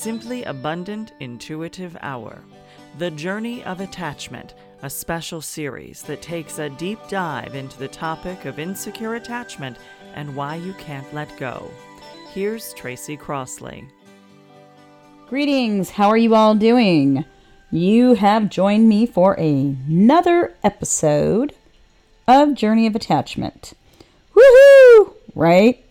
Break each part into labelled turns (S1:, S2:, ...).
S1: Simply Abundant Intuitive Hour, The Journey of Attachment, a special series that takes a deep dive into the topic of insecure attachment and why you can't let go. Here's Tracy Crossley.
S2: Greetings, how are you all doing? You have joined me for another episode of Journey of Attachment. Woohoo! Right?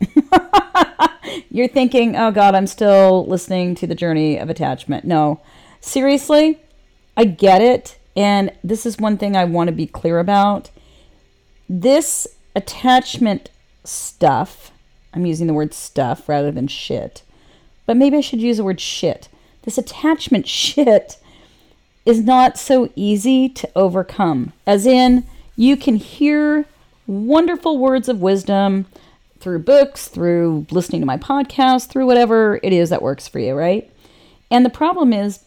S2: You're thinking, oh God, I'm still listening to the Journey of Attachment. No, seriously, I get it. And this is one thing I want to be clear about. This attachment stuff, I'm using the word stuff rather than shit, but maybe I should use the word shit. This attachment shit is not so easy to overcome. As in, you can hear wonderful words of wisdom through books, through listening to my podcast, through whatever it is that works for you, right? And the problem is,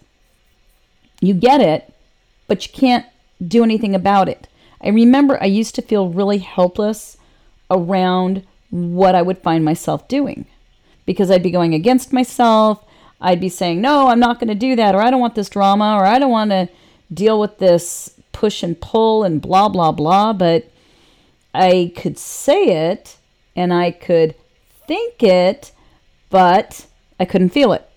S2: you get it, but you can't do anything about it. I remember I used to feel really helpless around what I would find myself doing, because I'd be going against myself. I'd be saying, no, I'm not going to do that, or I don't want this drama, or I don't want to deal with this push and pull and blah, blah, blah. But I could say it and I could think it, but I couldn't feel it.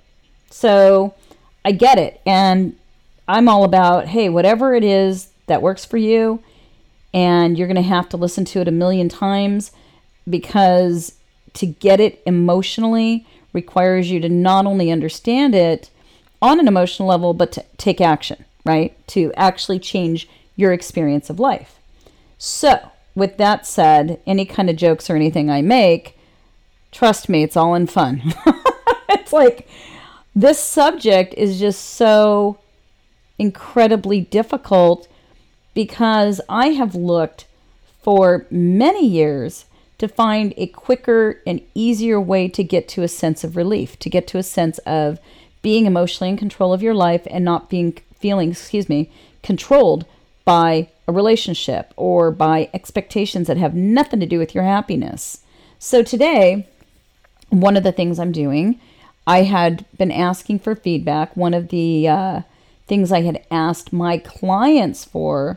S2: So I get it. And I'm all about, hey, whatever it is that works for you, and you're going to have to listen to it a million times, because to get it emotionally requires you to not only understand it on an emotional level, but to take action, right? To actually change your experience of life. So, with that said, any kind of jokes or anything I make, trust me, it's all in fun. It's like, this subject is just so incredibly difficult, because I have looked for many years to find a quicker and easier way to get to a sense of relief, to get to a sense of being emotionally in control of your life and not feeling controlled by a relationship or by expectations that have nothing to do with your happiness. So today, one of the things I'm doing, I had been asking for feedback. One of the things I had asked my clients for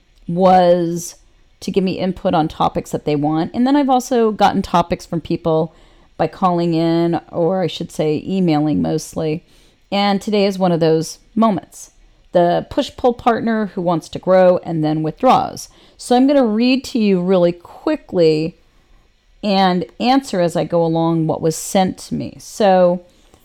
S2: was to give me input on topics that they want. And then I've also gotten topics from people by calling in, or I should say emailing mostly. And today is one of those moments. The push-pull partner who wants to grow and then withdraws. So I'm going to read to you really quickly and answer as I go along what was sent to me. So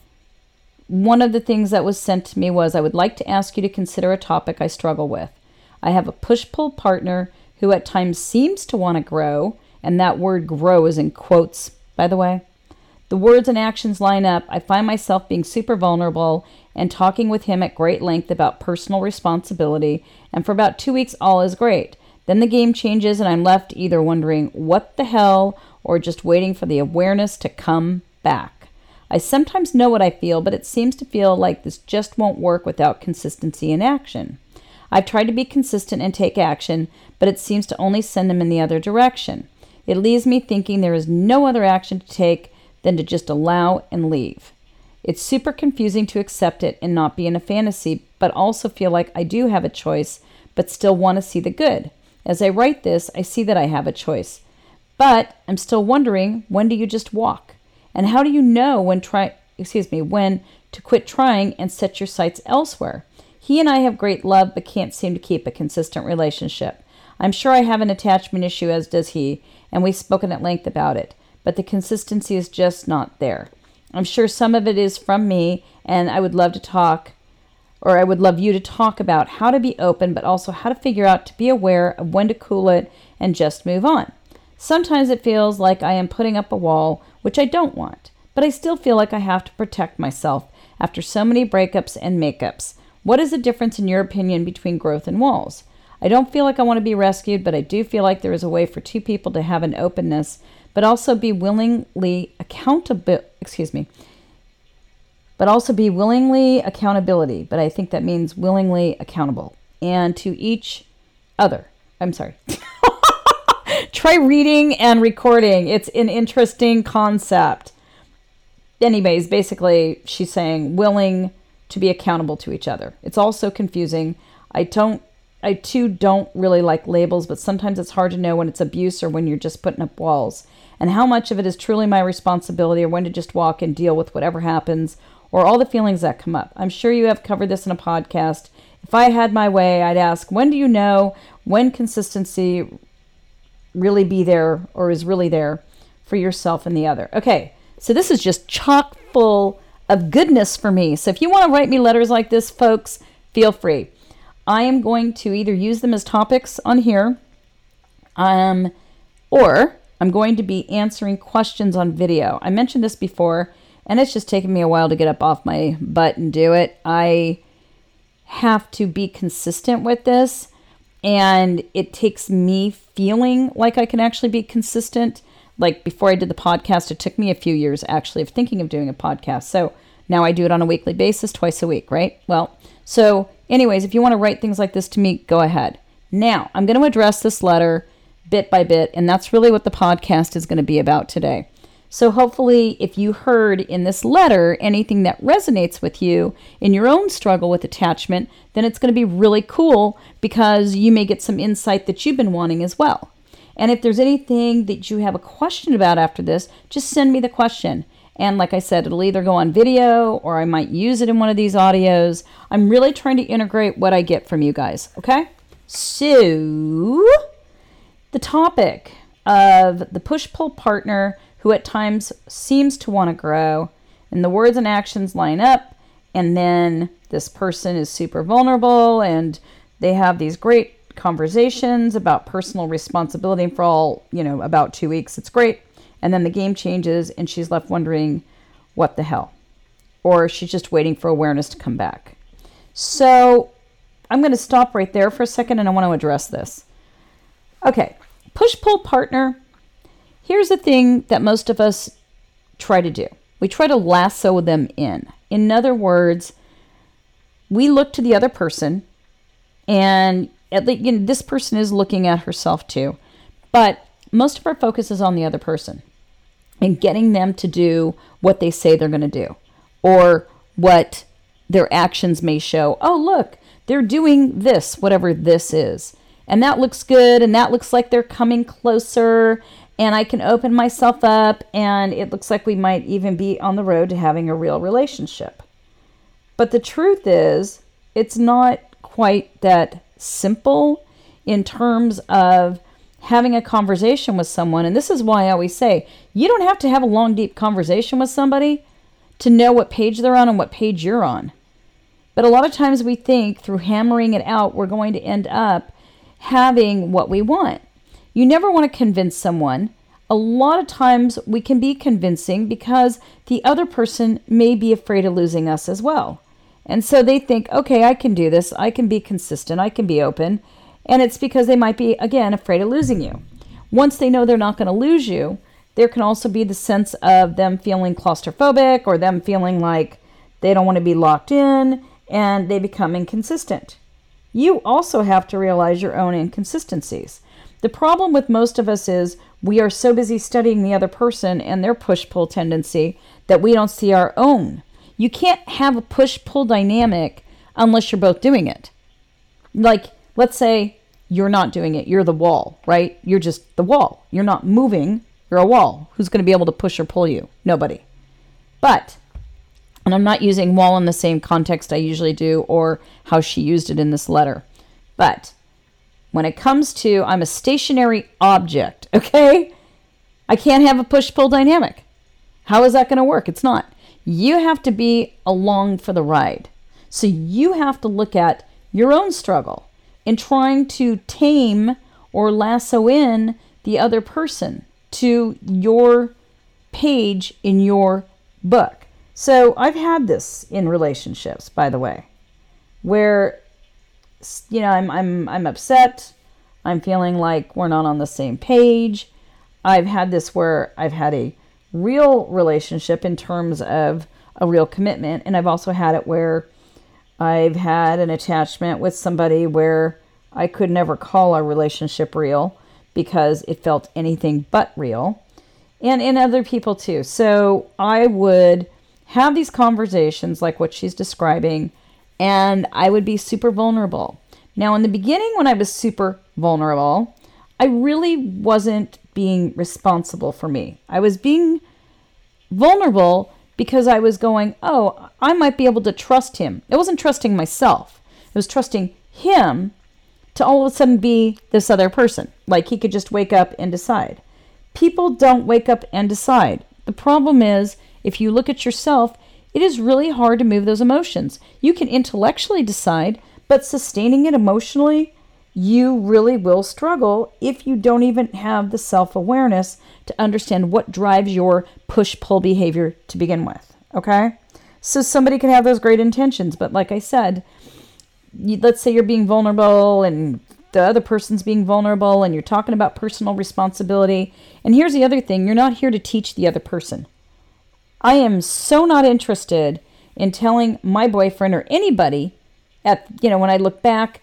S2: one of the things that was sent to me was, I would like to ask you to consider a topic I struggle with. I have a push-pull partner who at times seems to want to grow, and that word grow is in quotes, by the way. The words and actions line up. I find myself being super vulnerable and talking with him at great length about personal responsibility, and for about 2 weeks all is great. Then the game changes and I'm left either wondering what the hell or just waiting for the awareness to come back. I sometimes know what I feel, but it seems to feel like this just won't work without consistency in action. I've tried to be consistent and take action, but it seems to only send them in the other direction. It leaves me thinking there is no other action to take than to just allow and leave. It's super confusing to accept it and not be in a fantasy, but also feel like I do have a choice, but still want to see the good. As I write this, I see that I have a choice. But I'm still wondering, when do you just walk? And how do you know when to quit trying and set your sights elsewhere? He and I have great love, but can't seem to keep a consistent relationship. I'm sure I have an attachment issue, as does he, and we've spoken at length about it, but the consistency is just not there. I'm sure some of it is from me, and I would love to talk, or I would love you to talk about how to be open, but also how to figure out to be aware of when to cool it and just move on. Sometimes it feels like I am putting up a wall, which I don't want, but I still feel like I have to protect myself after so many breakups and makeups. What is the difference in your opinion between growth and walls? I don't feel like I want to be rescued, but I do feel like there is a way for two people to have an openness, but also be willingly accountability. But I think that means willingly accountable and to each other. I'm sorry. Try reading and recording. It's an interesting concept. anyways, basically she's saying willing to be accountable to each other. It's also confusing. I too don't really like labels, but sometimes it's hard to know when it's abuse or when you're just putting up walls, and how much of it is truly my responsibility or when to just walk and deal with whatever happens or all the feelings that come up. I'm sure you have covered this in a podcast. If I had my way, I'd ask, when do you know when consistency really be there or is really there for yourself and the other? Okay, so this is just chock full of goodness for me. So if you want to write me letters like this, folks, feel free. I am going to either use them as topics on here, or I'm going to be answering questions on video. I mentioned this before, and it's just taken me a while to get up off my butt and do it. I have to be consistent with this, and it takes me feeling like I can actually be consistent. Like before I did the podcast, it took me a few years actually of thinking of doing a podcast. So now I do it on a weekly basis, twice a week, right? Well, so anyways, if you want to write things like this to me, go ahead. Now, I'm going to address this letter bit by bit, and that's really what the podcast is going to be about today. So hopefully, if you heard in this letter anything that resonates with you in your own struggle with attachment, then it's going to be really cool because you may get some insight that you've been wanting as well. And if there's anything that you have a question about after this, just send me the question. And like I said, it'll either go on video or I might use it in one of these audios. I'm really trying to integrate what I get from you guys, okay? So, the topic of the push-pull partner who at times seems to want to grow, and the words and actions line up, and then this person is super vulnerable, and they have these great conversations about personal responsibility for all, about 2 weeks. It's great. And then the game changes and she's left wondering, what the hell? Or she's just waiting for awareness to come back. So I'm going to stop right there for a second and I want to address this. Okay, push-pull partner. Here's the thing that most of us try to do. We try to lasso them in. In other words, we look to the other person, and at least, this person is looking at herself too. But most of our focus is on the other person and getting them to do what they say they're going to do or what their actions may show. Oh, look, they're doing this, whatever this is. And that looks good. And that looks like they're coming closer. And I can open myself up. And it looks like we might even be on the road to having a real relationship. But the truth is, it's not quite that simple in terms of having a conversation with someone. And this is why I always say, you don't have to have a long, deep conversation with somebody to know what page they're on and what page you're on. But a lot of times we think through hammering it out, we're going to end up having what we want. You never want to convince someone. A lot of times we can be convincing because the other person may be afraid of losing us as well. And so they think, okay, I can do this. I can be consistent. I can be open. And it's because they might be, again, afraid of losing you. Once they know they're not going to lose you, there can also be the sense of them feeling claustrophobic or them feeling like they don't want to be locked in and they become inconsistent. You also have to realize your own inconsistencies. The problem with most of us is we are so busy studying the other person and their push-pull tendency that we don't see our own. You can't have a push-pull dynamic unless you're both doing it. Like, let's say you're not doing it. You're the wall, right? You're just the wall. You're not moving. You're a wall. Who's going to be able to push or pull you? Nobody. But, and I'm not using wall in the same context I usually do or how she used it in this letter. But when it comes to I'm a stationary object, okay? I can't have a push-pull dynamic. How is that going to work? It's not. You have to be along for the ride. So you have to look at your own struggle in trying to tame or lasso in the other person to your page in your book. So I've had this in relationships, by the way, where I'm upset. I'm feeling like we're not on the same page. I've had this where I've had a real relationship in terms of a real commitment, and I've also had it where I've had an attachment with somebody where I could never call our relationship real because it felt anything but real, and in other people too. So I would have these conversations like what she's describing, and I would be super vulnerable. Now, in the beginning, when I was super vulnerable, I really wasn't being responsible for me. I was being vulnerable because I was going, oh, I might be able to trust him. It wasn't trusting myself. It was trusting him to all of a sudden be this other person. Like he could just wake up and decide. People don't wake up and decide. The problem is, if you look at yourself, it is really hard to move those emotions. You can intellectually decide, but sustaining it emotionally, you really will struggle if you don't even have the self-awareness to understand what drives your push-pull behavior to begin with, okay? So somebody can have those great intentions, but like I said, let's say you're being vulnerable and the other person's being vulnerable and you're talking about personal responsibility. And here's the other thing, you're not here to teach the other person. I am so not interested in telling my boyfriend or anybody when I look back,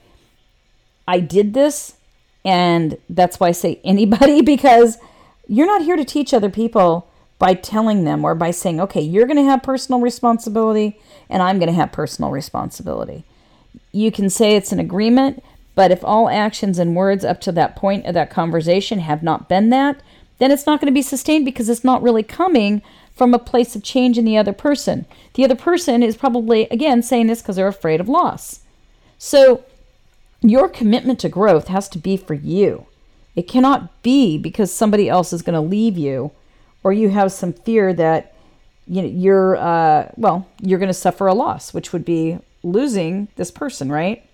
S2: I did this, and that's why I say anybody, because you're not here to teach other people by telling them or by saying, okay, you're going to have personal responsibility and I'm going to have personal responsibility. You can say it's an agreement, but if all actions and words up to that point of that conversation have not been that, then it's not going to be sustained because it's not really coming from a place of change in the other person. The other person is probably, again, saying this because they're afraid of loss. So your commitment to growth has to be for you. It cannot be because somebody else is going to leave you or you have some fear that you're going to suffer a loss, which would be losing this person, right?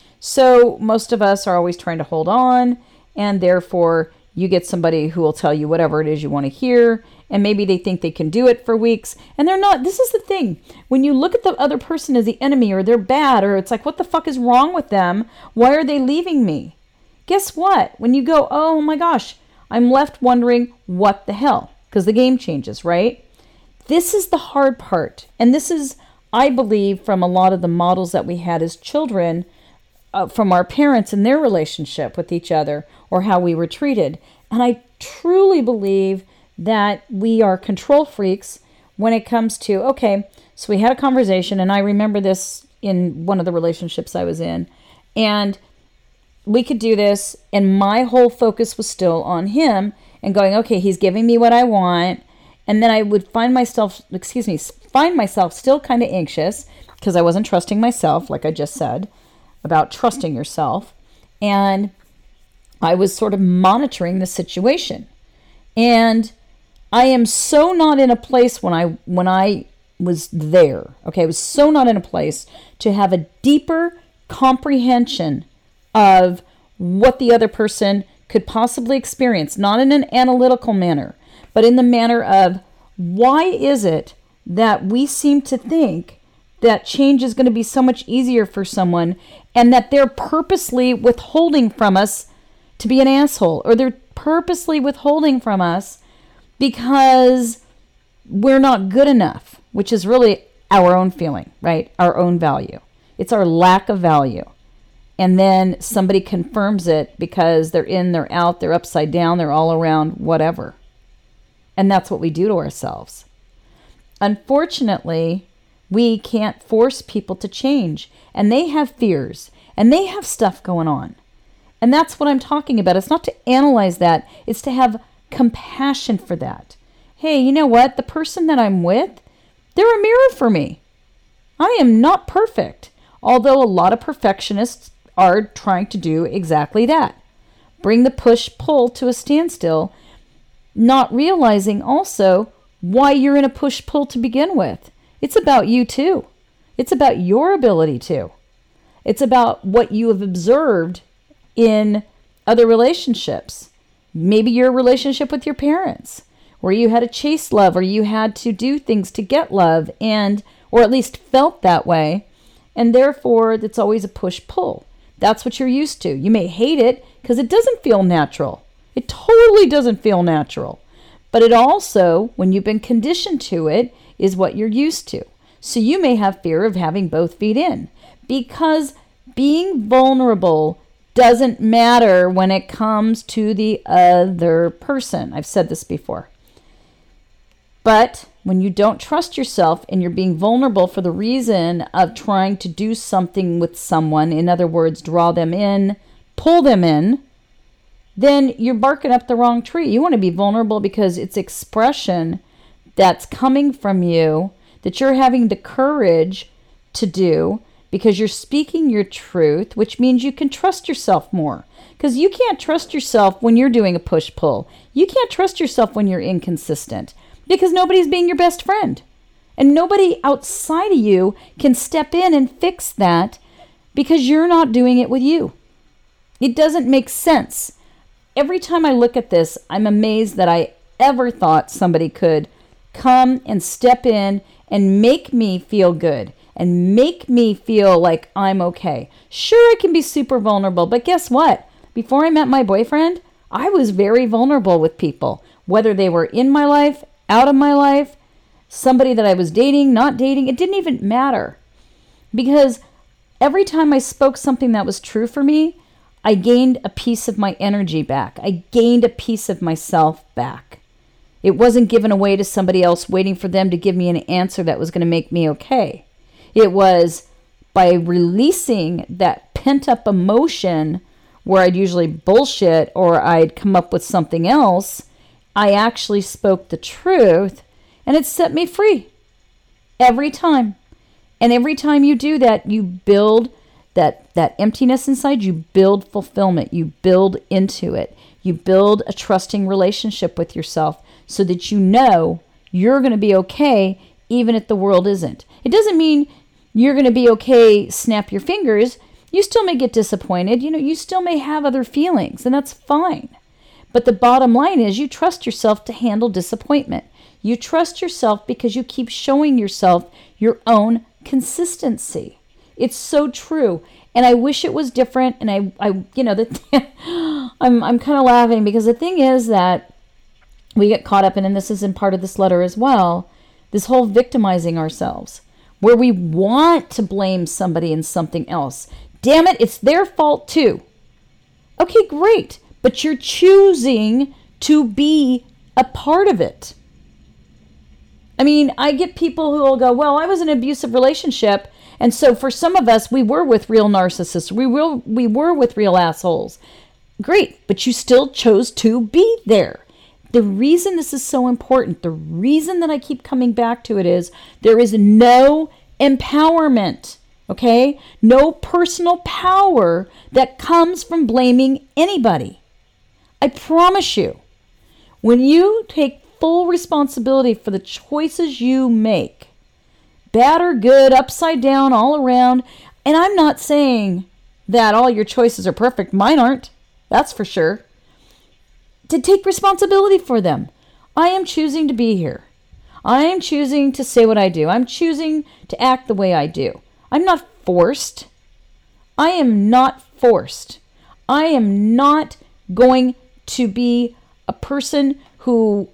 S2: So most of us are always trying to hold on, and therefore you get somebody who will tell you whatever it is you want to hear, and maybe they think they can do it for weeks, and they're not. This is the thing. When you look at the other person as the enemy, or they're bad, or it's like, what the fuck is wrong with them? Why are they leaving me? Guess what? When you go, oh my gosh, I'm left wondering what the hell, because the game changes, right? This is the hard part, and this is, I believe, from a lot of the models that we had as children, from our parents and their relationship with each other, or how we were treated. And I truly believe that we are control freaks when it comes to, okay, so we had a conversation, and I remember this in one of the relationships I was in, and we could do this, and my whole focus was still on him, and going, okay, he's giving me what I want, and then I would find myself still kind of anxious, because I wasn't trusting myself, like I just said, about trusting yourself, and I was sort of monitoring the situation. And I am so not in a place when I was there, okay, I was so not in a place to have a deeper comprehension of what the other person could possibly experience, not in an analytical manner, but in the manner of, why is it that we seem to think that change is going to be so much easier for someone, and that they're purposely withholding from us to be an asshole, or they're purposely withholding from us because we're not good enough, which is really our own feeling, right? Our own value. It's our lack of value. And then somebody confirms it because they're in, they're out, they're upside down, they're all around, whatever. And that's what we do to ourselves. Unfortunately, we can't force people to change, and they have fears, and they have stuff going on. And that's what I'm talking about. It's not to analyze that. It's to have compassion for that. Hey, you know what? The person that I'm with, they're a mirror for me. I am not perfect, although a lot of perfectionists are trying to do exactly that. Bring the push-pull to a standstill, not realizing also why you're in a push-pull to begin with. It's about you too. It's about your ability to. It's about what you have observed in other relationships. Maybe your relationship with your parents, where you had to chase love, or you had to do things to get love, or at least felt that way. And therefore, it's always a push-pull. That's what you're used to. You may hate it because it doesn't feel natural. It totally doesn't feel natural. But it also, when you've been conditioned to it, is what you're used to. So you may have fear of having both feet in, because being vulnerable doesn't matter when it comes to the other person. I've said this before. But when you don't trust yourself and you're being vulnerable for the reason of trying to do something with someone, in other words, draw them in, pull them in, then you're barking up the wrong tree. You want to be vulnerable because it's expression that's coming from you that you're having the courage to do because you're speaking your truth, which means you can trust yourself more. Because you can't trust yourself when you're doing a push-pull. You can't trust yourself when you're inconsistent because nobody's being your best friend. And nobody outside of you can step in and fix that because you're not doing it with you. It doesn't make sense. Every time I look at this, I'm amazed that I ever thought somebody could come and step in and make me feel good and make me feel like I'm okay. Sure, I can be super vulnerable, but guess what? Before I met my boyfriend, I was very vulnerable with people, whether they were in my life, out of my life, somebody that I was dating, not dating. It didn't even matter because every time I spoke something that was true for me, I gained a piece of my energy back. I gained a piece of myself back. It wasn't given away to somebody else waiting for them to give me an answer that was going to make me okay. It was by releasing that pent-up emotion where I'd usually bullshit or I'd come up with something else, I actually spoke the truth and it set me free every time. And every time you do that, you build that emptiness inside, you build fulfillment, you build into it. You build a trusting relationship with yourself so that you know you're going to be okay even if the world isn't. It doesn't mean you're going to be okay, snap your fingers. You still may get disappointed. You still may have other feelings, and that's fine. But the bottom line is you trust yourself to handle disappointment. You trust yourself because you keep showing yourself your own consistency. It's so true. And I wish it was different. And I'm kind of laughing because the thing is that we get caught up in, and this is in part of this letter as well, this whole victimizing ourselves, where we want to blame somebody and something else. Damn it, it's their fault too. Okay, great. But you're choosing to be a part of it. I mean, I get people who will go, well, I was in an abusive relationship. And so for some of us, we were with real narcissists. We were with real assholes. Great, but you still chose to be there. The reason this is so important, the reason that I keep coming back to it is there is no empowerment, okay? No personal power that comes from blaming anybody. I promise you, when you take full responsibility for the choices you make, bad or good, upside down, all around. And I'm not saying that all your choices are perfect. Mine aren't. That's for sure. To take responsibility for them. I am choosing to be here. I am choosing to say what I do. I'm choosing to act the way I do. I'm not forced. I am not forced. I am not going to be a person who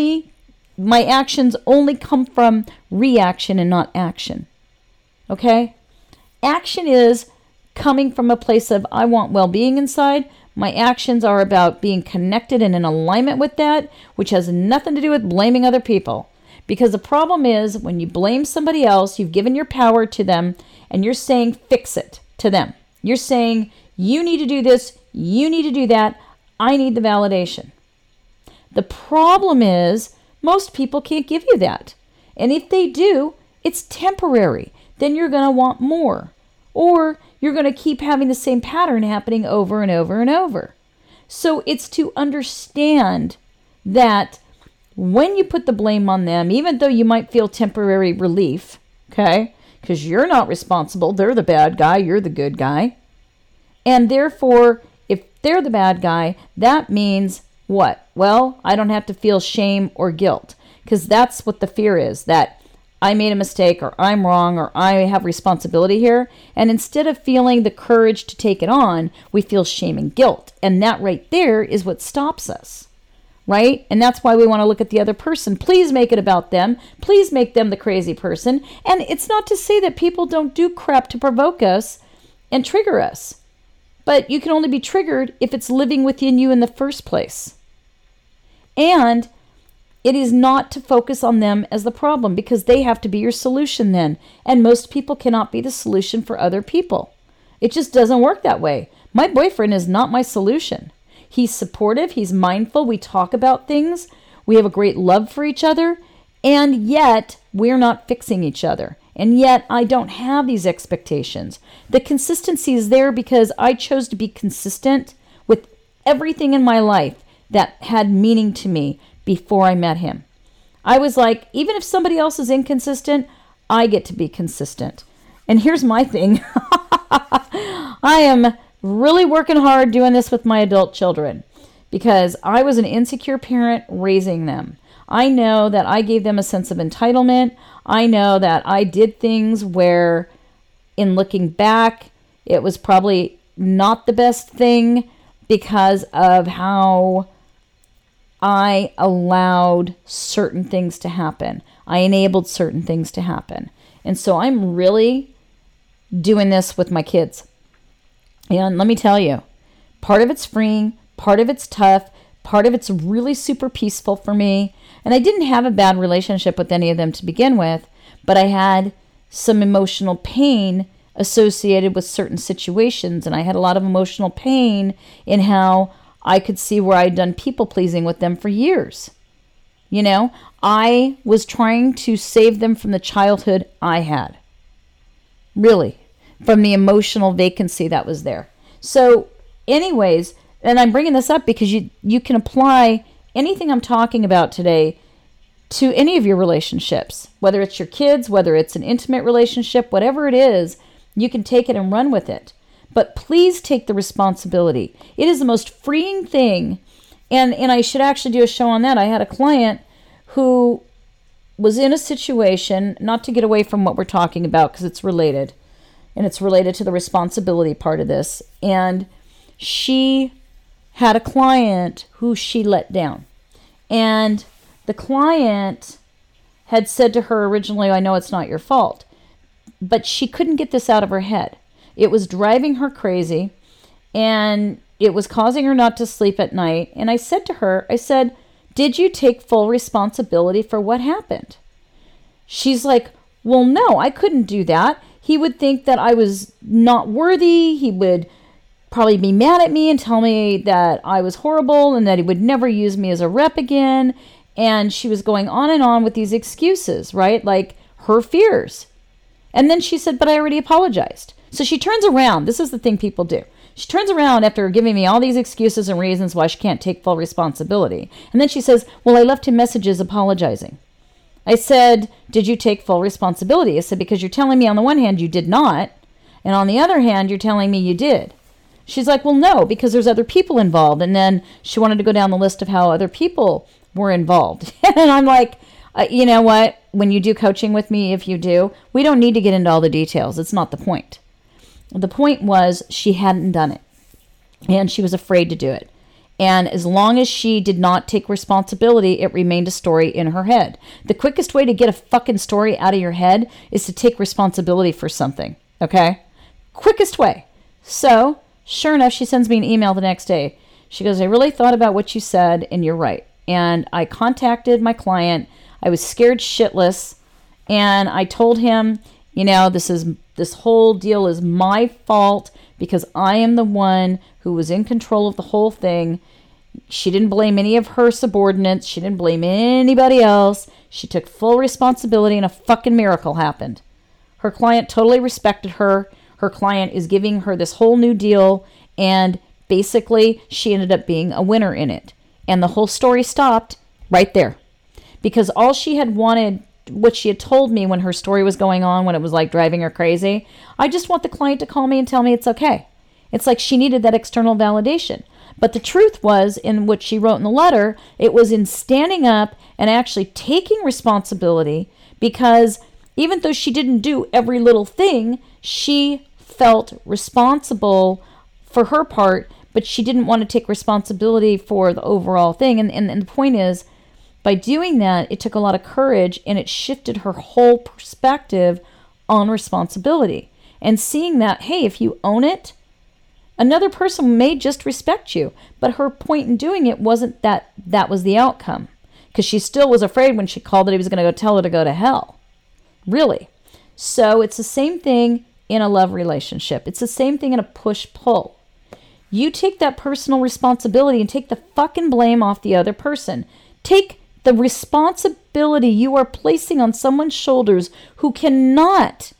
S2: my actions only come from reaction and not action. Okay? Action is coming from a place of I want well-being inside. My actions are about being connected and in alignment with that, which has nothing to do with blaming other people. Because the problem is when you blame somebody else, you've given your power to them and you're saying fix it to them. You're saying you need to do this, you need to do that, I need the validation. The problem is most people can't give you that. And if they do, it's temporary. Then you're going to want more. Or you're going to keep having the same pattern happening over and over and over. So it's to understand that when you put the blame on them, even though you might feel temporary relief, okay, because you're not responsible, they're the bad guy, you're the good guy. And therefore, if they're the bad guy, that means what? Well, I don't have to feel shame or guilt, because that's what the fear is, that I made a mistake or I'm wrong or I have responsibility here. And instead of feeling the courage to take it on, we feel shame and guilt. And that right there is what stops us, right? And that's why we want to look at the other person. Please make it about them. Please make them the crazy person. And it's not to say that people don't do crap to provoke us and trigger us. But you can only be triggered if it's living within you in the first place. And It is not to focus on them as the problem, because they have to be your solution then. And most people cannot be the solution for other people. It just doesn't work that way. My boyfriend is not my solution. He's supportive. He's mindful. We talk about things. We have a great love for each other. And yet we're not fixing each other. And yet I don't have these expectations. The consistency is there because I chose to be consistent with everything in my life that had meaning to me before I met him. I was like, even if somebody else is inconsistent, I get to be consistent. And here's my thing. I am really working hard doing this with my adult children because I was an insecure parent raising them. I know that I gave them a sense of entitlement. I know that I did things where, in looking back, it was probably not the best thing because of how I allowed certain things to happen. I enabled certain things to happen. And so I'm really doing this with my kids. And let me tell you, part of it's freeing, part of it's tough, part of it's really super peaceful for me. And I didn't have a bad relationship with any of them to begin with, but I had some emotional pain associated with certain situations. And I had a lot of emotional pain in how I could see where I'd done people pleasing with them for years. You know, I was trying to save them from the childhood I had. Really, from the emotional vacancy that was there. So anyways, and I'm bringing this up because you can apply anything I'm talking about today to any of your relationships, whether it's your kids, whether it's an intimate relationship, whatever it is, you can take it and run with it. But please take the responsibility. It is the most freeing thing. And I should actually do a show on that. I had a client who was in a situation, not to get away from what we're talking about because it's related, and it's related to the responsibility part of this. And she had a client who she let down. And the client had said to her originally, I know it's not your fault. But she couldn't get this out of her head. It was driving her crazy, and it was causing her not to sleep at night. And I said to her, did you take full responsibility for what happened? She's like, well, no, I couldn't do that. He would think that I was not worthy. He would probably be mad at me and tell me that I was horrible and that he would never use me as a rep again. And she was going on and on with these excuses, right? Like her fears. And then she said, but I already apologized. So she turns around. This is the thing people do. She turns around after giving me all these excuses and reasons why she can't take full responsibility. And then she says, well, I left him messages apologizing. I said, did you take full responsibility? I said, because you're telling me on the one hand you did not, and on the other hand you're telling me you did. She's like, well, no, because there's other people involved. And then she wanted to go down the list of how other people were involved. And I'm like, you know what? When you do coaching with me, if you do, we don't need to get into all the details. It's not the point. The point was she hadn't done it, and she was afraid to do it. And as long as she did not take responsibility, it remained a story in her head. The quickest way to get a fucking story out of your head is to take responsibility for something, okay? Quickest way. So, sure enough, she sends me an email the next day. She goes, I really thought about what you said, and you're right. And I contacted my client. I was scared shitless, and I told him, you know, this whole deal is my fault because I am the one who was in control of the whole thing. She didn't blame any of her subordinates. She didn't blame anybody else. She took full responsibility, and a fucking miracle happened. Her client totally respected her. Her client is giving her this whole new deal, and basically she ended up being a winner in it. And the whole story stopped right there. Because all she had wanted, what she had told me when her story was going on, when it was like driving her crazy, I just want the client to call me and tell me it's okay. It's like she needed that external validation. But the truth was, in what she wrote in the letter, it was in standing up and actually taking responsibility, because even though she didn't do every little thing, she felt responsible for her part, but she didn't want to take responsibility for the overall thing. And the point is, by doing that, it took a lot of courage, and it shifted her whole perspective on responsibility. And seeing that, hey, if you own it, another person may just respect you. But her point in doing it wasn't that was the outcome. because she still was afraid when she called that he was going to go tell her to go to hell. Really. So it's the same thing in a love relationship. It's the same thing in a push-pull. You take that personal responsibility and take the fucking blame off the other person. Take the responsibility you are placing on someone's shoulders who cannot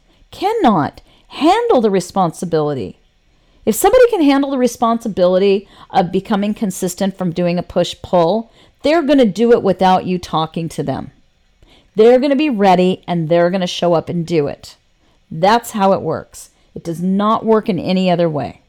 S2: handle the responsibility. If somebody can handle the responsibility of becoming consistent from doing a push-pull, they're going to do it without you talking to them. They're going to be ready and they're going to show up and do it. That's how it works. It does not work in any other way.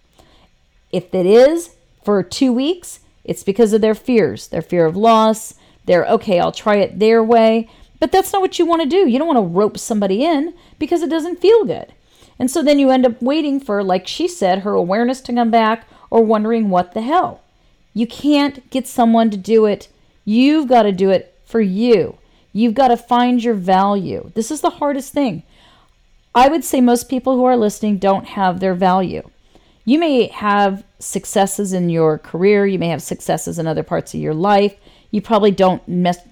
S2: If it is for 2 weeks, it's because of their fears, their fear of loss. They're, okay, I'll try it their way. But that's not what you want to do. You don't want to rope somebody in because it doesn't feel good. And so then you end up waiting for, like she said, her awareness to come back or wondering what the hell. You can't get someone to do it. You've got to do it for you. You've got to find your value. This is the hardest thing. I would say most people who are listening don't have their value. You may have successes in your career. You may have successes in other parts of your life. You probably don't,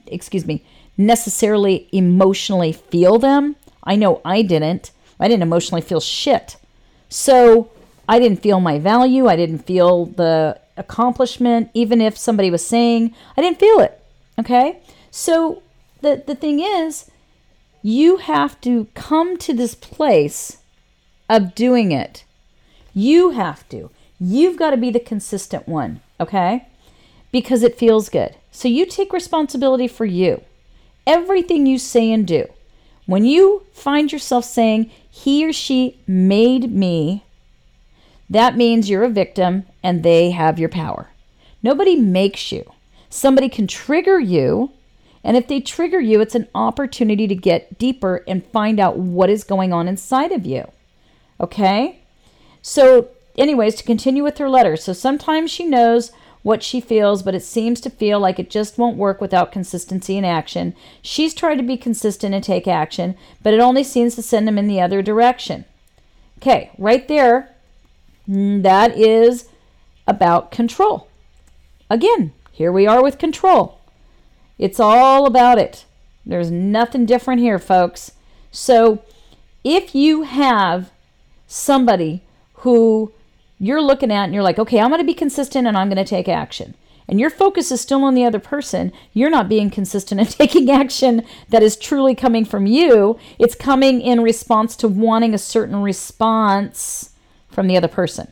S2: necessarily emotionally feel them. I know I didn't. I didn't emotionally feel shit. So I didn't feel my value. I didn't feel the accomplishment. Even if somebody was saying, I didn't feel it. Okay? So the thing is, you have to come to this place of doing it. You have to. You've got to be the consistent one, okay? Because it feels good. So you take responsibility for you. Everything you say and do. When you find yourself saying, he or she made me, that means you're a victim and they have your power. Nobody makes you. Somebody can trigger you, and if they trigger you, it's an opportunity to get deeper and find out what is going on inside of you. Okay? So anyways, to continue with her letter. So sometimes she knows what she feels, but it seems to feel like it just won't work without consistency and action. She's tried to be consistent and take action, but it only seems to send them in the other direction. Okay, right there, that is about control. Again, here we are with control. It's all about it. There's nothing different here, folks. So if you have somebody who you're looking at and you're like, okay, I'm going to be consistent and I'm going to take action, and your focus is still on the other person, you're not being consistent and taking action that is truly coming from you. It's coming in response to wanting a certain response from the other person.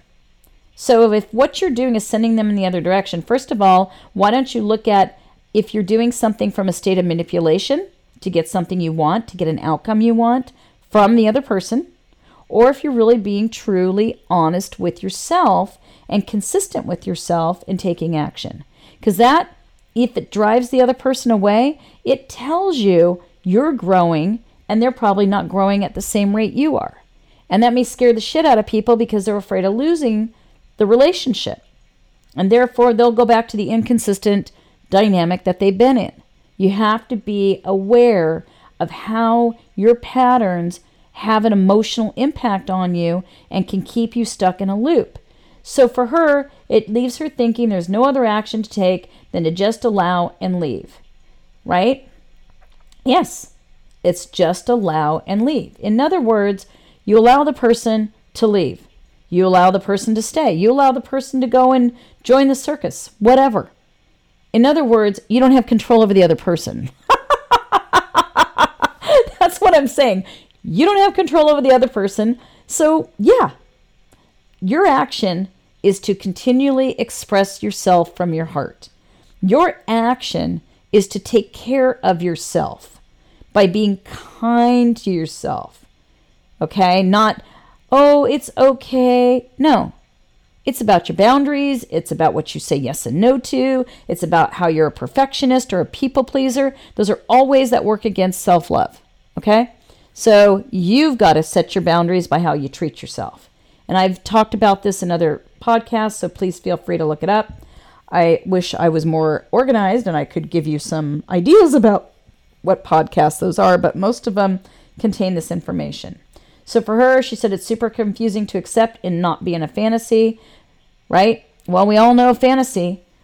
S2: So if what you're doing is sending them in the other direction, first of all, why don't you look at if you're doing something from a state of manipulation to get something you want, to get an outcome you want from the other person, or if you're really being truly honest with yourself and consistent with yourself in taking action. Because that, if it drives the other person away, it tells you you're growing and they're probably not growing at the same rate you are. And that may scare the shit out of people because they're afraid of losing the relationship. And therefore, they'll go back to the inconsistent dynamic that they've been in. You have to be aware of how your patterns have an emotional impact on you and can keep you stuck in a loop. So for her, it leaves her thinking there's no other action to take than to just allow and leave. Right? Yes, it's just allow and leave. In other words, you allow the person to leave. You allow the person to stay. You allow the person to go and join the circus, whatever. In other words, you don't have control over the other person. That's what I'm saying. You don't have control over the other person. So, yeah, your action is to continually express yourself from your heart. Your action is to take care of yourself by being kind to yourself. Okay? Not, oh, it's okay. No. It's about your boundaries. It's about what you say yes and no to. It's about how you're a perfectionist or a people pleaser. Those are all ways that work against self-love. Okay? So you've got to set your boundaries by how you treat yourself. And I've talked about this in other podcasts, so please feel free to look it up. I wish I was more organized and I could give you some ideas about what podcasts those are, but most of them contain this information. So for her, she said it's super confusing to accept and not be in a fantasy, right? Well, we all know fantasy.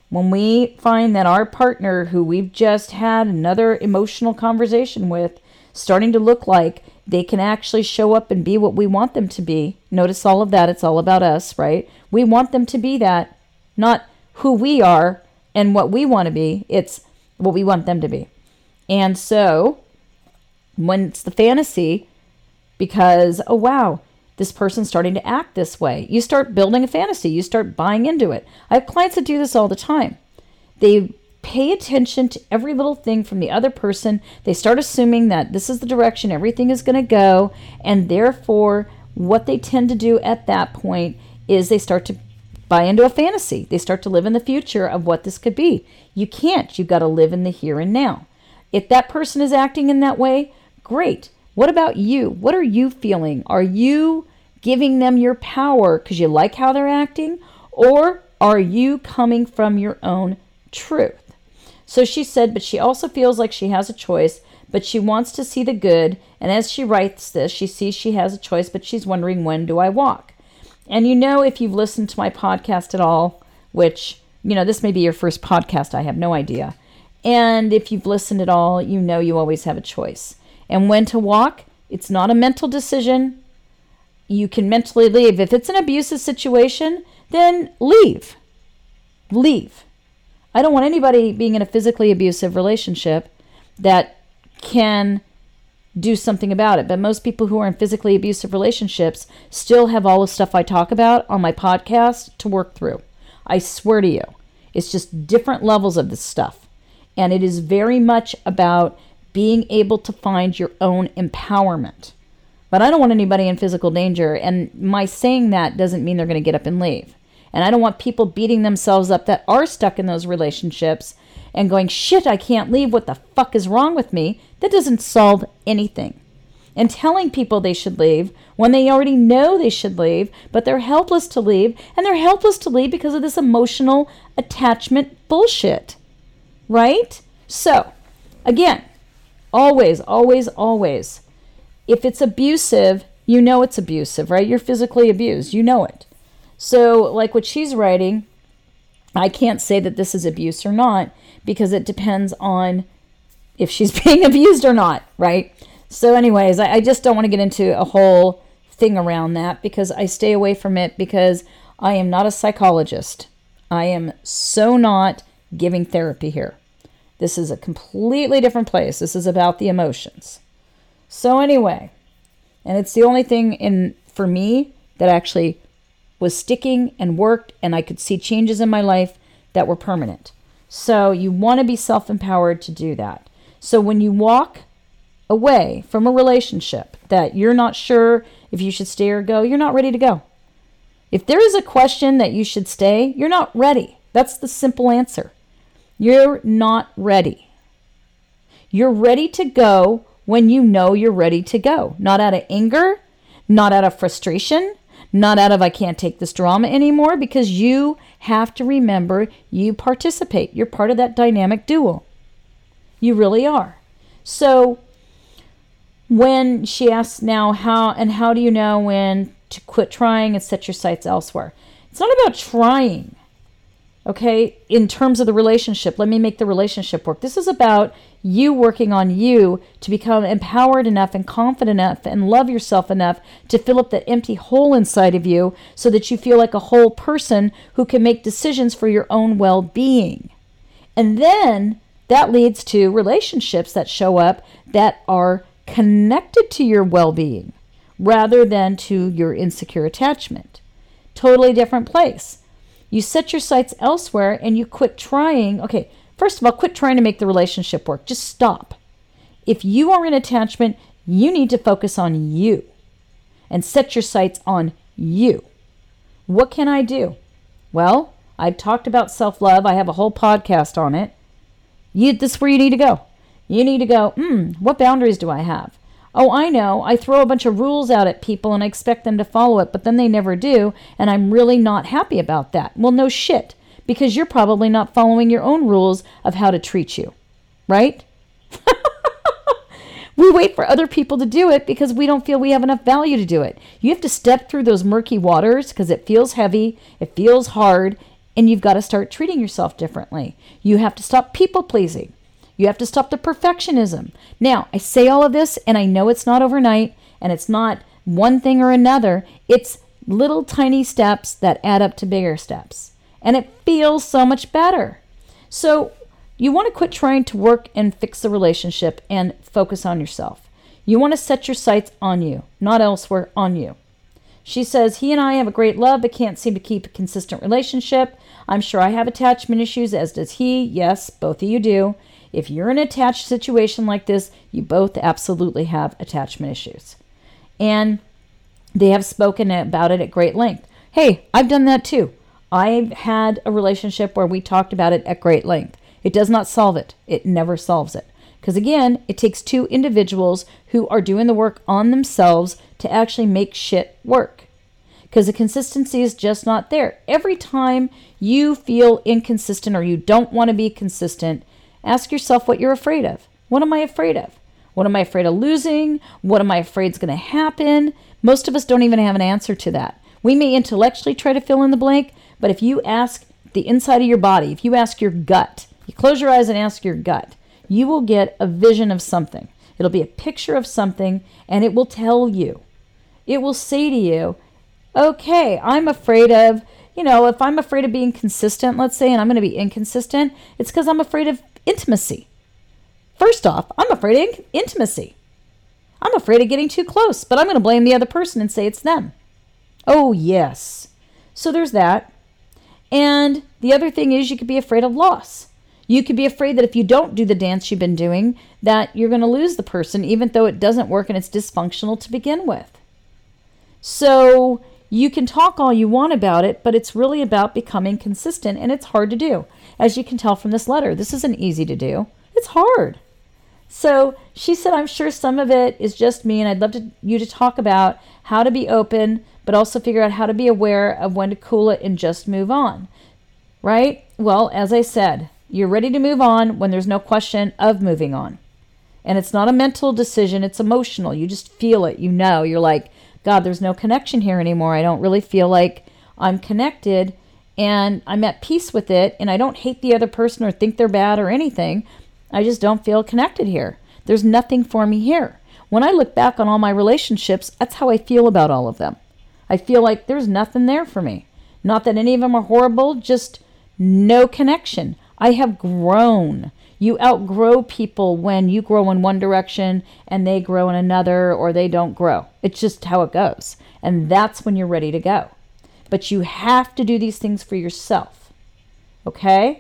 S2: When we find that our partner, who we've just had another emotional conversation with, starting to look like they can actually show up and be what we want them to be. Notice all of that. It's all about us, right? We want them to be that, not who we are and what we want to be. It's what we want them to be. And so when it's the fantasy, because, oh, wow, this person's starting to act this way, you start building a fantasy. You start buying into it. I have clients that do this all the time. They pay attention to every little thing from the other person. They start assuming that this is the direction everything is going to go. And therefore, what they tend to do at that point is they start to buy into a fantasy. They start to live in the future of what this could be. You can't. You've got to live in the here and now. If that person is acting in that way, great. What about you? What are you feeling? Are you giving them your power because you like how they're acting? Or are you coming from your own truth? So she said, but she also feels like she has a choice, but she wants to see the good. And as she writes this, she sees she has a choice, but she's wondering, when do I walk? And if you've listened to my podcast at all, which, this may be your first podcast, I have no idea. And if you've listened at all, you always have a choice. And when to walk, it's not a mental decision. You can mentally leave. If it's an abusive situation, then leave. Leave. I don't want anybody being in a physically abusive relationship that can do something about it. But most people who are in physically abusive relationships still have all the stuff I talk about on my podcast to work through. I swear to you. It's just different levels of this stuff. And it is very much about being able to find your own empowerment. But I don't want anybody in physical danger. And my saying that doesn't mean they're going to get up and leave. And I don't want people beating themselves up that are stuck in those relationships and going, shit, I can't leave. What the fuck is wrong with me? That doesn't solve anything. And telling people they should leave when they already know they should leave, but they're helpless to leave. And they're helpless to leave because of this emotional attachment bullshit. Right? So, again, always, always, always, if it's abusive, it's abusive, right? You're physically abused. You know it. So, like what she's writing, I can't say that this is abuse or not, because it depends on if she's being abused or not, right? So anyways, I just don't want to get into a whole thing around that, because I stay away from it, because I am not a psychologist. I am so not giving therapy here. This is a completely different place. This is about the emotions. So anyway, and it's the only thing for me that actually was sticking and worked, and I could see changes in my life that were permanent. So you want to be self-empowered to do that. So when you walk away from a relationship that you're not sure if you should stay or go, you're not ready to go. If there is a question that you should stay, you're not ready. That's the simple answer. You're not ready. You're ready to go when you know you're ready to go. Not out of anger, not out of frustration, not out of I can't take this drama anymore, because you have to remember you participate. You're part of that dynamic duo. You really are. So when she asks now how do you know when to quit trying and set your sights elsewhere? It's not about trying. Okay, in terms of the relationship, let me make the relationship work. This is about you working on you to become empowered enough and confident enough and love yourself enough to fill up that empty hole inside of you so that you feel like a whole person who can make decisions for your own well-being. And then that leads to relationships that show up that are connected to your well-being rather than to your insecure attachment. Totally different place. You set your sights elsewhere and you quit trying. Okay, first of all, quit trying to make the relationship work. Just stop. If you are in attachment, you need to focus on you and set your sights on you. What can I do? Well, I've talked about self-love. I have a whole podcast on it. This is where you need to go. You need to go, what boundaries do I have? Oh, I know. I throw a bunch of rules out at people and I expect them to follow it, but then they never do, and I'm really not happy about that. Well, no shit, because you're probably not following your own rules of how to treat you, right? We wait for other people to do it because we don't feel we have enough value to do it. You have to step through those murky waters because it feels heavy, it feels hard, And you've got to start treating yourself differently. You have to stop people pleasing. You have to stop the perfectionism. Now, I say all of this, and I know it's not overnight, and it's not one thing or another. It's little tiny steps that add up to bigger steps. And it feels so much better. So you want to quit trying to work and fix the relationship and focus on yourself. You want to set your sights on you, not elsewhere, on you. She says, he and I have a great love, but can't seem to keep a consistent relationship. I'm sure I have attachment issues, as does he. Yes, both of you do. If you're in an attached situation like this, you both absolutely have attachment issues. And they have spoken about it at great length. Hey, I've done that too. I've had a relationship where we talked about it at great length. It does not solve it. It never solves it. Because again, it takes two individuals who are doing the work on themselves to actually make shit work. Because the consistency is just not there. Every time you feel inconsistent or you don't want to be consistent, ask yourself what you're afraid of. What am I afraid of? What am I afraid of losing? What am I afraid is going to happen? Most of us don't even have an answer to that. We may intellectually try to fill in the blank, but if you ask the inside of your body, if you ask your gut, you close your eyes and ask your gut, you will get a vision of something. It'll be a picture of something, and it will tell you. It will say to you, okay, I'm afraid of, if I'm afraid of being consistent, let's say, and I'm going to be inconsistent, it's because I'm afraid of intimacy. First off, I'm afraid of intimacy. I'm afraid of getting too close, but I'm going to blame the other person and say it's them. Oh, yes. So there's that. And the other thing is you could be afraid of loss. You could be afraid that if you don't do the dance you've been doing, that you're going to lose the person, even though it doesn't work and it's dysfunctional to begin with. So you can talk all you want about it, but it's really about becoming consistent, and it's hard to do. As you can tell from this letter, this isn't easy to do. It's hard. So she said, I'm sure some of it is just me, and I'd love you to talk about how to be open, but also figure out how to be aware of when to cool it and just move on. Right? Well, as I said, you're ready to move on when there's no question of moving on. And it's not a mental decision, it's emotional. You just feel it, you're like, God, there's no connection here anymore. I don't really feel like I'm connected, and I'm at peace with it, and I don't hate the other person or think they're bad or anything. I just don't feel connected here. There's nothing for me here. When I look back on all my relationships, that's how I feel about all of them. I feel like there's nothing there for me. Not that any of them are horrible, just no connection. I have grown. You outgrow people when you grow in one direction and they grow in another, or they don't grow. It's just how it goes. And that's when you're ready to go. But you have to do these things for yourself. Okay?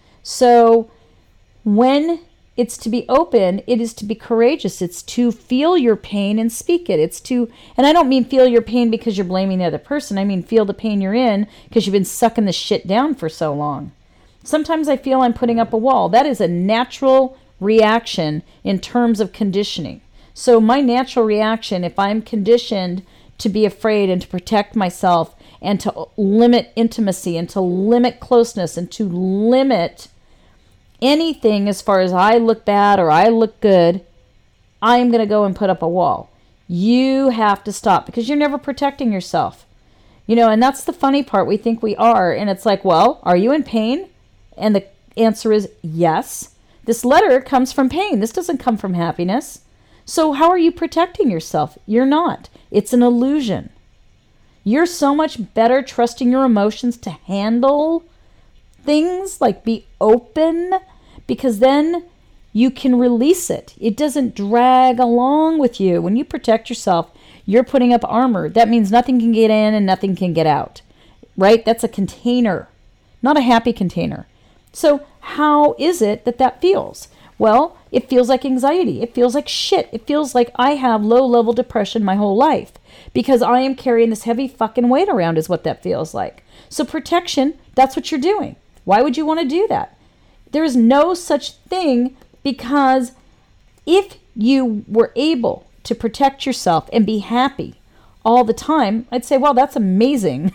S2: So when it's to be open, it is to be courageous. It's to feel your pain and speak it. And I don't mean feel your pain because you're blaming the other person. I mean feel the pain you're in because you've been sucking the shit down for so long. Sometimes I feel I'm putting up a wall. That is a natural reaction in terms of conditioning. So my natural reaction, if I'm conditioned to be afraid and to protect myself and to limit intimacy and to limit closeness and to limit anything as far as I look bad or I look good, I'm going to go and put up a wall. You have to stop because you're never protecting yourself. And that's the funny part. We think we are. And it's like, well, are you in pain? And the answer is yes. This letter comes from pain. This doesn't come from happiness. So how are you protecting yourself? You're not. It's an illusion. You're so much better trusting your emotions to handle things, like be open, because then you can release it. It doesn't drag along with you. When you protect yourself, you're putting up armor. That means nothing can get in and nothing can get out. Right? That's a container, not a happy container. So how is it that feels? Well, it feels like anxiety. It feels like shit. It feels like I have low-level depression my whole life because I am carrying this heavy fucking weight around is what that feels like. So protection, that's what you're doing. Why would you want to do that? There is no such thing, because if you were able to protect yourself and be happy all the time, I'd say, well, that's amazing,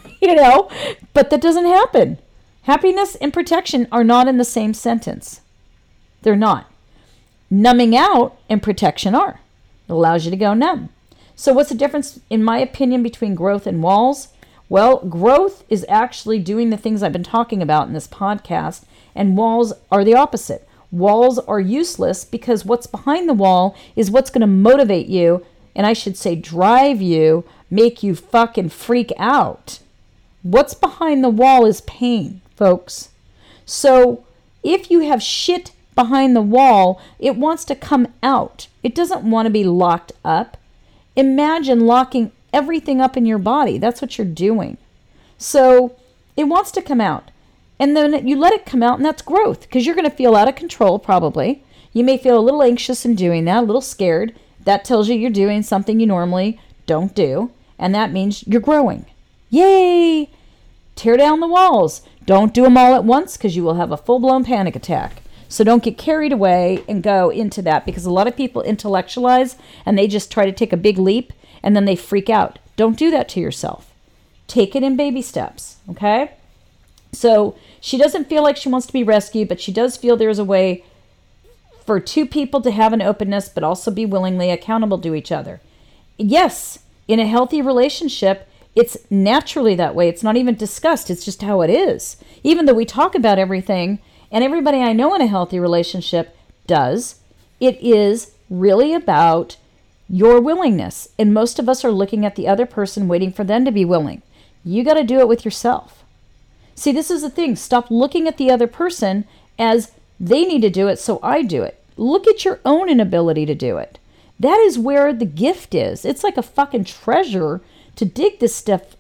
S2: but that doesn't happen. Happiness and protection are not in the same sentence. They're not. Numbing out and protection are. It allows you to go numb. So what's the difference, in my opinion, between growth and walls? Well, growth is actually doing the things I've been talking about in this podcast, and walls are the opposite. Walls are useless because what's behind the wall is what's going to motivate you, and I should say drive you, make you fucking freak out. What's behind the wall is pain, folks. So if you have shit behind the wall, it wants to come out. It doesn't want to be locked up. Imagine locking everything up in your body. That's what you're doing. So it wants to come out. And then you let it come out, and that's growth, because you're going to feel out of control probably. You may feel a little anxious in doing that, a little scared. That tells you you're doing something you normally don't do, and that means you're growing. Yay! Tear down the walls. Don't do them all at once, because you will have a full-blown panic attack. So don't get carried away and go into that, because a lot of people intellectualize and they just try to take a big leap and then they freak out. Don't do that to yourself. Take it in baby steps, okay? So she doesn't feel like she wants to be rescued, but she does feel there's a way for two people to have an openness, but also be willingly accountable to each other. Yes, in a healthy relationship, it's naturally that way. It's not even discussed. It's just how it is. Even though we talk about everything, and everybody I know in a healthy relationship does, it is really about your willingness. And most of us are looking at the other person, waiting for them to be willing. You got to do it with yourself. See, this is the thing. Stop looking at the other person as they need to do it, so I do it. Look at your own inability to do it. That is where the gift is. It's like a fucking treasure to dig this stuff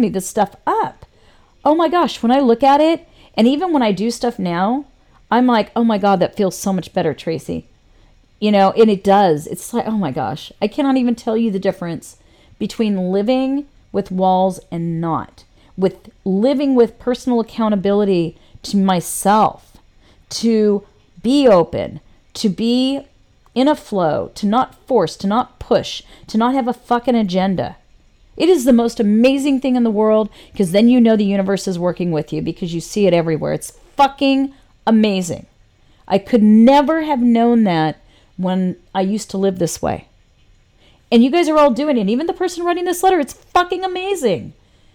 S2: up. Oh my gosh, when I look at it, and even when I do stuff now, I'm like, oh my God, that feels so much better, Tracy. You know, and it does. It's like, oh my gosh, I cannot even tell you the difference between living with walls and not. With living with personal accountability to myself, to be open, to be in a flow, to not force, to not push, to not have a fucking agenda. It is the most amazing thing in the world, because then you know the universe is working with you, because you see it everywhere. It's fucking amazing. I could never have known that when I used to live this way. And you guys are all doing it. Even the person writing this letter, it's fucking amazing.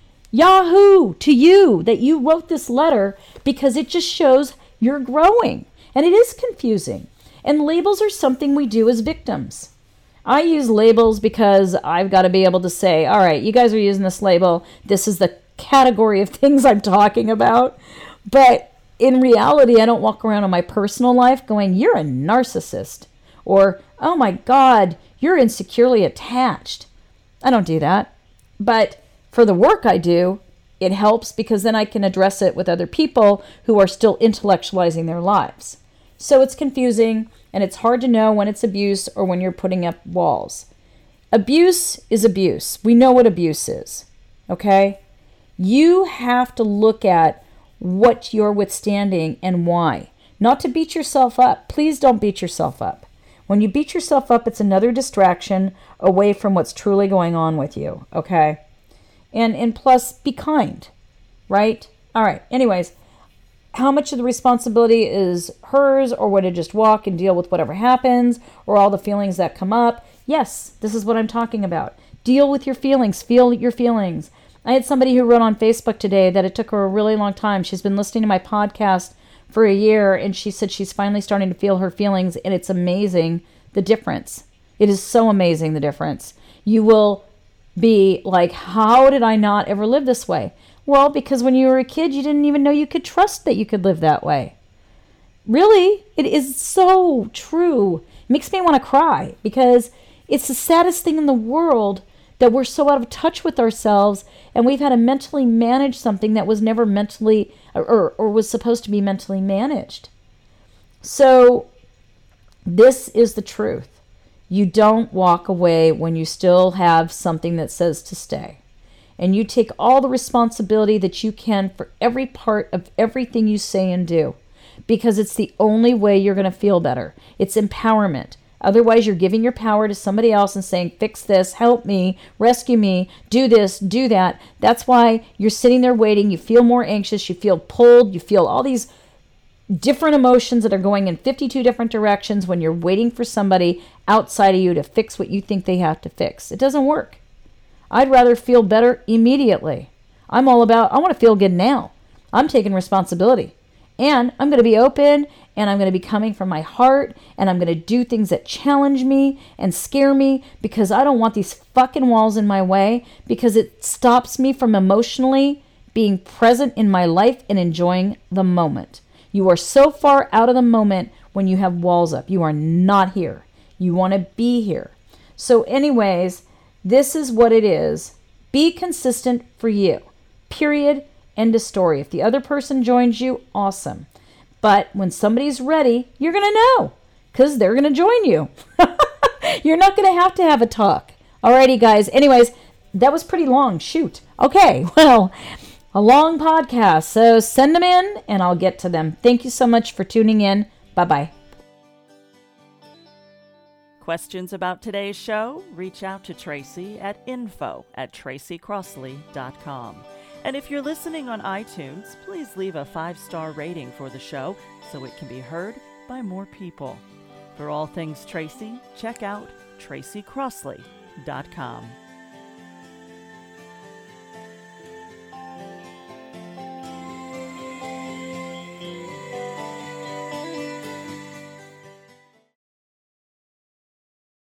S2: Yahoo to you that you wrote this letter, because it just shows you're growing. And it is confusing. And labels are something we do as victims. I use labels because I've got to be able to say, all right, you guys are using this label. This is the category of things I'm talking about. But in reality, I don't walk around in my personal life going, you're a narcissist. Or, oh my God, you're insecurely attached. I don't do that. But for the work I do, it helps, because then I can address it with other people who are still intellectualizing their lives. So it's confusing, and it's hard to know when it's abuse or when you're putting up walls. Abuse is abuse. We know what abuse is, okay? You have to look at what you're withstanding and why. Not to beat yourself up. Please don't beat yourself up. When you beat yourself up, it's another distraction away from what's truly going on with you, okay? And plus, be kind, right? All right, anyways, how much of the responsibility is hers, or would it just walk and deal with whatever happens, or all the feelings that come up? Yes, this is what I'm talking about. Deal with your feelings. Feel your feelings. I had somebody who wrote on Facebook today that it took her a really long time. She's been listening to my podcast for a year, and she said she's finally starting to feel her feelings, and it's amazing, the difference. It is so amazing, the difference. You will be like, how did I not ever live this way? Well, because when you were a kid, you didn't even know you could trust that you could live that way. Really, it is so true. It makes me want to cry, because it's the saddest thing in the world that we're so out of touch with ourselves, and we've had to mentally manage something that was never mentally or was supposed to be mentally managed. So this is the truth. You don't walk away when you still have something that says to stay. And you take all the responsibility that you can for every part of everything you say and do, because it's the only way you're going to feel better. It's empowerment. Otherwise, you're giving your power to somebody else and saying, fix this, help me, rescue me, do this, do that. That's why you're sitting there waiting. You feel more anxious. You feel pulled. You feel all these different emotions that are going in 52 different directions when you're waiting for somebody outside of you to fix what you think they have to fix. It doesn't work. I'd rather feel better immediately. I'm all about, I want to feel good now. I'm taking responsibility. And I'm going to be open, and I'm going to be coming from my heart, and I'm going to do things that challenge me and scare me, because I don't want these fucking walls in my way, because it stops me from emotionally being present in my life and enjoying the moment. You are so far out of the moment when you have walls up. You are not here. You want to be here. So anyways, this is what it is. Be consistent for you. Period. End of story. If the other person joins you, awesome. But when somebody's ready, you're going to know, because they're going to join you. You're not going to have a talk. Alrighty, guys. Anyways, that was pretty long. Shoot. Okay, well, a long podcast. So send them in, and I'll get to them. Thank you so much for tuning in. Bye-bye.
S1: Questions about today's show? Reach out to Tracy at info@tracycrossley.com. And if you're listening on iTunes, please leave a 5-star rating for the show so it can be heard by more people. For all things Tracy, check out tracycrossley.com.